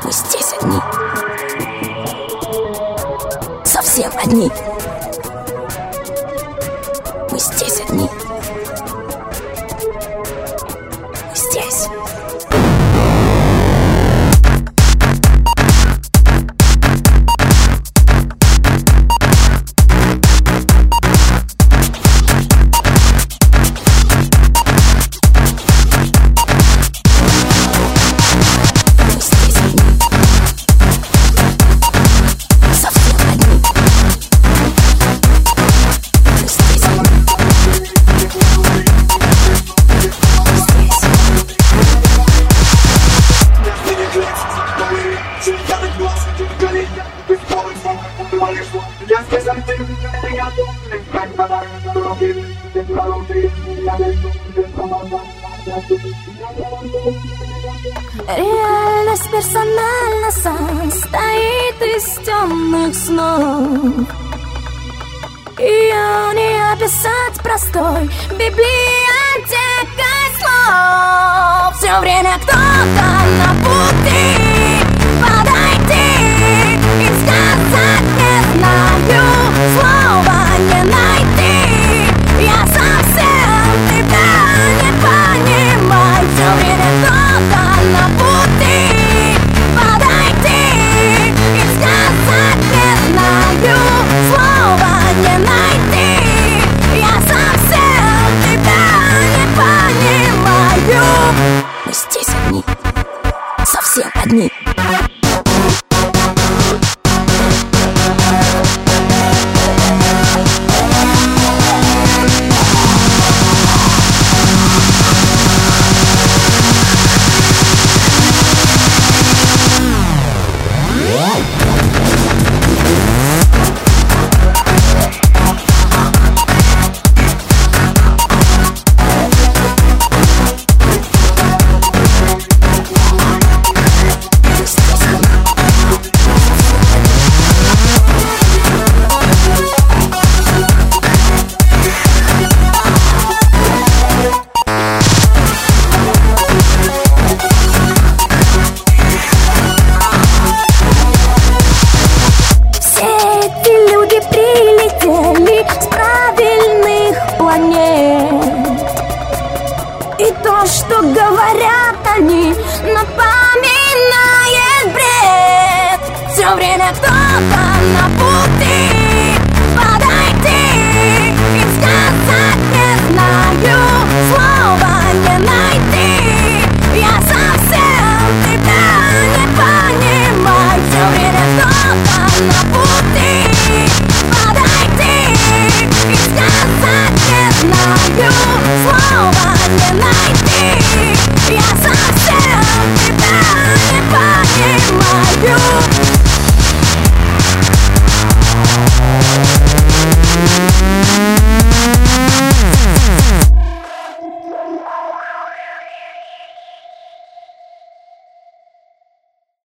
Мы здесь одни. Совсем одни. Мы здесь одни. Мы здесь. Реальность персонально состоит из темных снов. Ее не описать простой библиотекой слов. Все время кто-то на пути подойти и сказать не знаю, слова не найти. Я совсем тебя не понимаю. Все время кто-то на пути подойти и сказать не знаю, слова не найти. Я совсем тебя не понимаю. Мы здесь одни. Совсем одни.